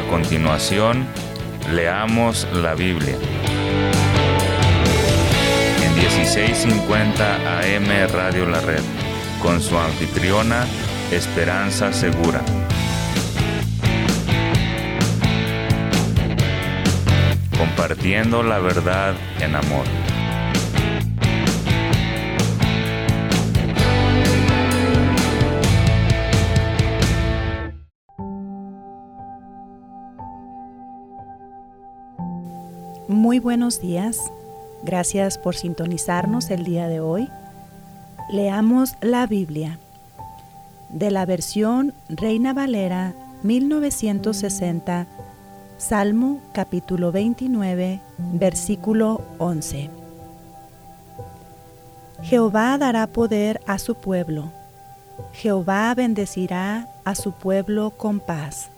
continuación, leamos la Biblia. En 1650 AM Radio La Red, con su anfitriona, Esperanza Segura. Compartiendo la verdad en amor. Muy buenos días. Gracias por sintonizarnos el día de hoy. Leamos la Biblia. De la versión Reina Valera 1960, Salmo capítulo 29, versículo 11. Jehová dará poder a su pueblo. Jehová bendecirá a su pueblo con paz.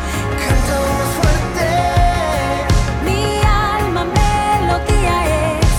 Mi alma melodía es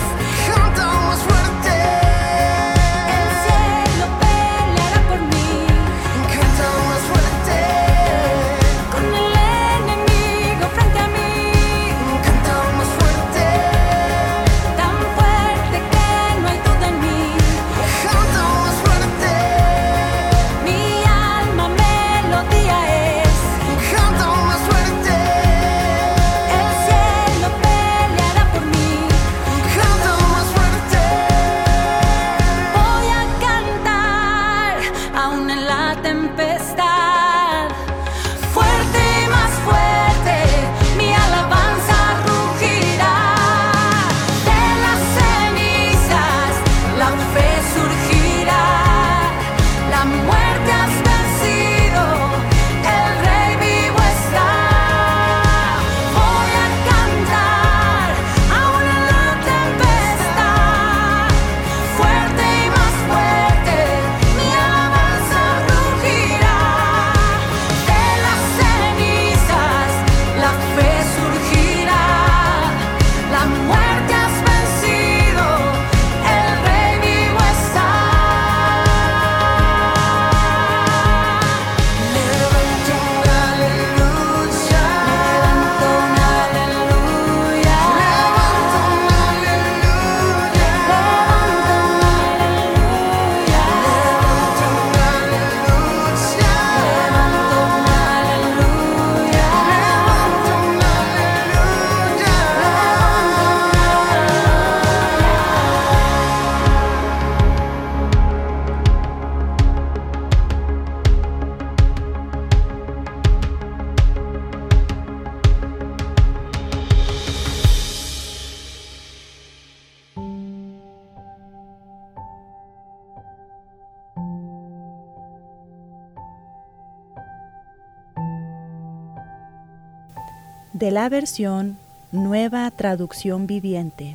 de la versión Nueva Traducción Viviente.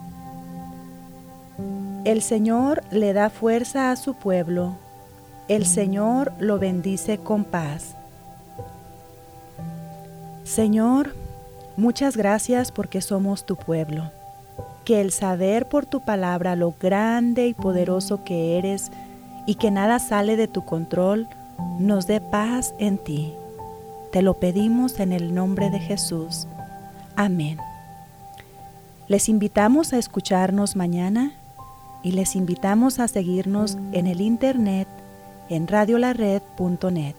El Señor le da fuerza a su pueblo, el Señor lo bendice con paz. Señor, muchas gracias porque somos tu pueblo. Que el saber por tu palabra lo grande y poderoso que eres y que nada sale de tu control, nos dé paz en ti. Te lo pedimos en el nombre de Jesús. Amén. Les invitamos a escucharnos mañana y les invitamos a seguirnos en el internet en radiolared.net.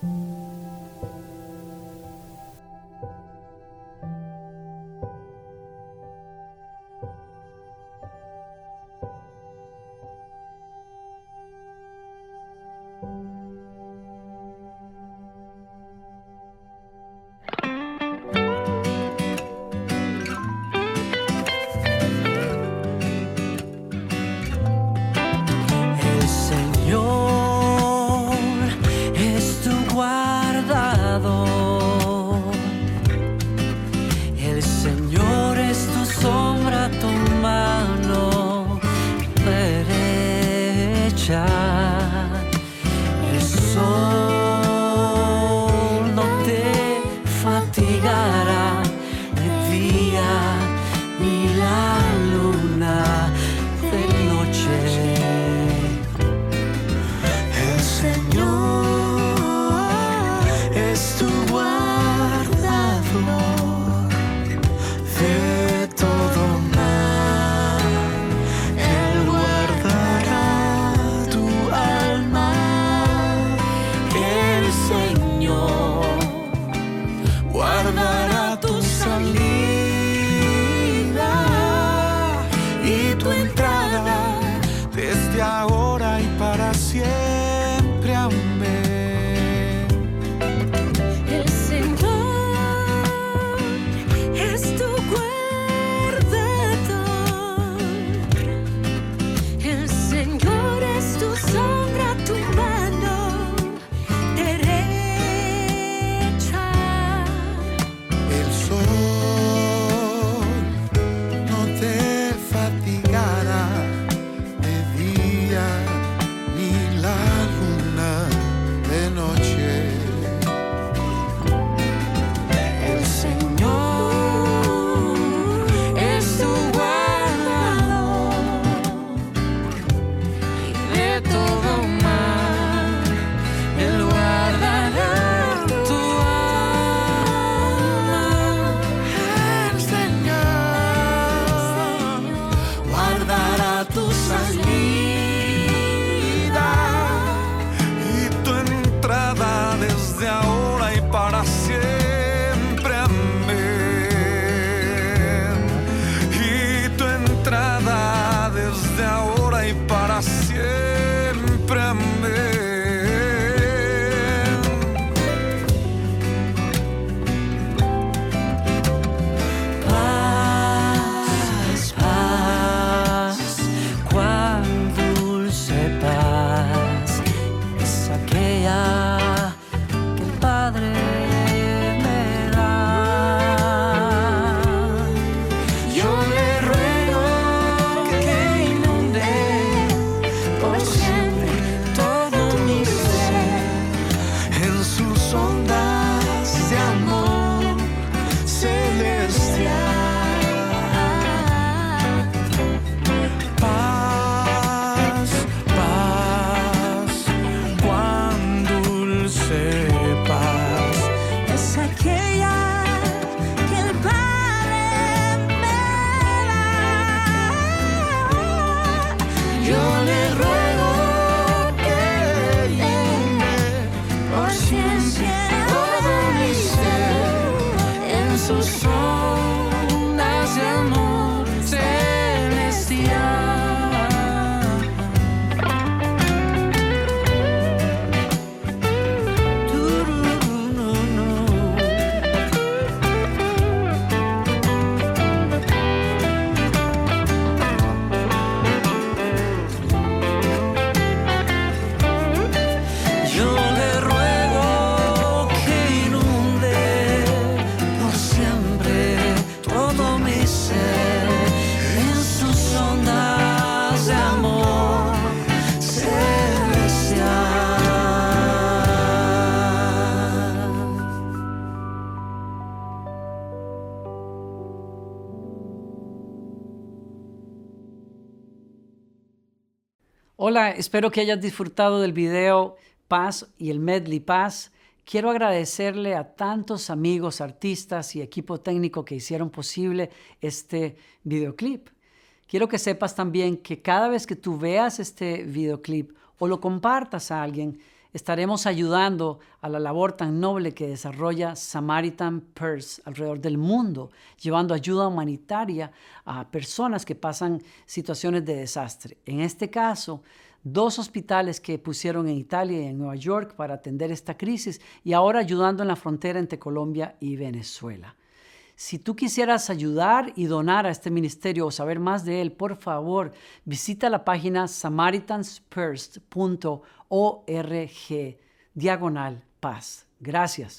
El sol no te fatigará de día, ni la luna de noche. El Señor es tu guardador de todo mal. Él guardará tu alma. El Señor guardará tu salida y tu entrada desde ahora y para siempre. Amén. El Señor es tu guardador. El Señor es tu sombra, tu mano derecha. El sol no te fatigará de día, ni la luna de noche. El Señor es tu guardador y de todo mal. Él guardará tu alma. El Señor guardará Hola, espero que hayas disfrutado del video Paz y el medley Paz. Quiero agradecerle a tantos amigos, artistas y equipo técnico que hicieron posible este videoclip. Quiero que sepas también que cada vez que tú veas este videoclip o lo compartas a alguien, estaremos ayudando a la labor tan noble que desarrolla Samaritan Purse alrededor del mundo, llevando ayuda humanitaria a personas que pasan situaciones de desastre. En este caso, 2 hospitales que pusieron en Italia y en Nueva York para atender esta crisis y ahora ayudando en la frontera entre Colombia y Venezuela. Si tú quisieras ayudar y donar a este ministerio o saber más de él, por favor, visita la página samaritanspurse.org/paz. Gracias.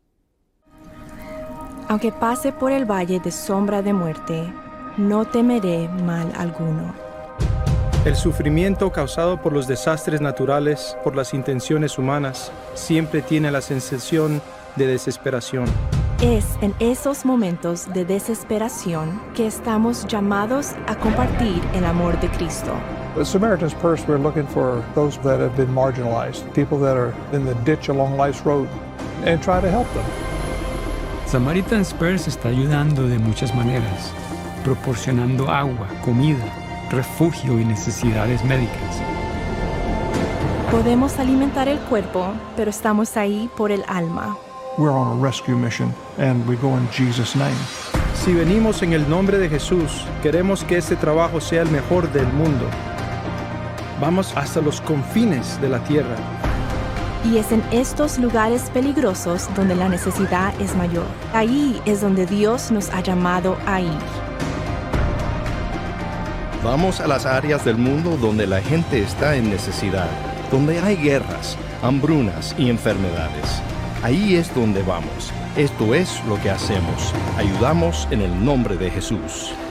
Aunque pase por el valle de sombra de muerte, no temeré mal alguno. El sufrimiento causado por los desastres naturales, por las intenciones humanas, siempre tiene la sensación de desesperación. Es en esos momentos de desesperación que estamos llamados a compartir el amor de Cristo. At Samaritan's Purse, we're looking for those that have been marginalized, people that are in the ditch along life's road, and try to help them. Samaritan's Purse está ayudando de muchas maneras, proporcionando agua, comida, refugio y necesidades médicas. Podemos alimentar el cuerpo, pero estamos ahí por el alma. We're on a rescue mission, and we go in Jesus' name. Si venimos en el nombre de Jesús, queremos que este trabajo sea el mejor del mundo. Vamos hasta los confines de la tierra. Y es en estos lugares peligrosos donde la necesidad es mayor. Ahí es donde Dios nos ha llamado a ir. Vamos a las áreas del mundo donde la gente está en necesidad, donde hay guerras, hambrunas y enfermedades. Ahí es donde vamos. Esto es lo que hacemos. Ayudamos en el nombre de Jesús.